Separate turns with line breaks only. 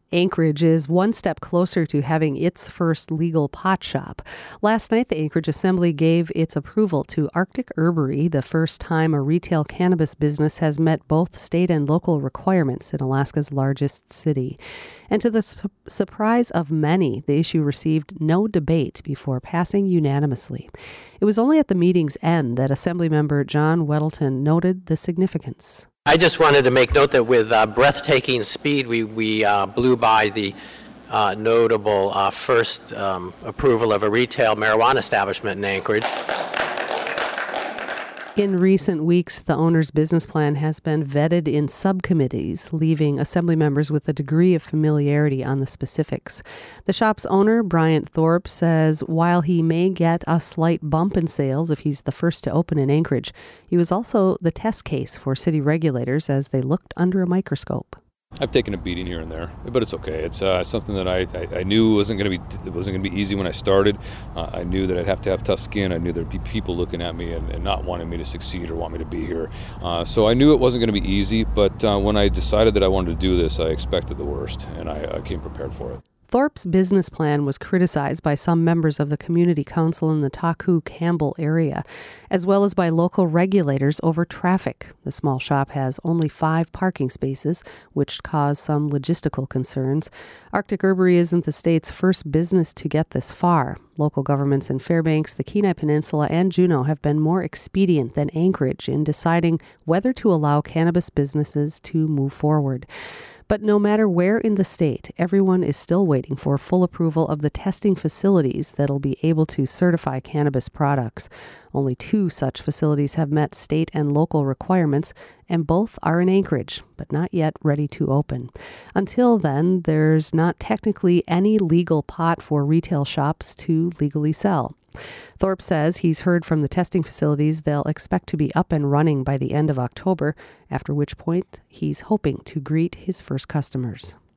Anchorage is one step closer to having its first legal pot shop. Last night, the Anchorage Assembly gave its approval to Arctic Herbery, the first time a retail cannabis business has met both state and local requirements in Alaska's largest city. And to the surprise of many, the issue received no debate before passing unanimously. It was only at the meeting's end that Assemblymember John Weddleton noted the significance.
I just wanted to make note that with breathtaking speed, we blew by the notable first approval of a retail marijuana establishment in Anchorage.
In recent weeks, the owner's business plan has been vetted in subcommittees, leaving assembly members with a degree of familiarity on the specifics. The shop's owner, Bryant Thorpe, says while he may get a slight bump in sales if he's the first to open in Anchorage, he was also the test case for city regulators as they looked under a microscope.
I've taken a beating here and there, but it's okay. It's something that I knew wasn't going to be easy when I started. I knew that I'd have to have tough skin. I knew there'd be people looking at me and not wanting me to succeed or want me to be here. So I knew it wasn't going to be easy, but when I decided that I wanted to do this, I expected the worst, and I came prepared for it.
Thorpe's business plan was criticized by some members of the community council in the Taku-Campbell area, as well as by local regulators over traffic. The small shop has only 5 parking spaces, which caused some logistical concerns. Arctic Herbery isn't the state's first business to get this far. Local governments in Fairbanks, the Kenai Peninsula, and Juneau have been more expedient than Anchorage in deciding whether to allow cannabis businesses to move forward. But no matter where in the state, everyone is still waiting for full approval of the testing facilities that'll be able to certify cannabis products. Only 2 such facilities have met state and local requirements, and both are in Anchorage, but not yet ready to open. Until then, there's not technically any legal pot for retail shops to legally sell. Thorpe says he's heard from the testing facilities they'll expect to be up and running by the end of October, after which point he's hoping to greet his first customers.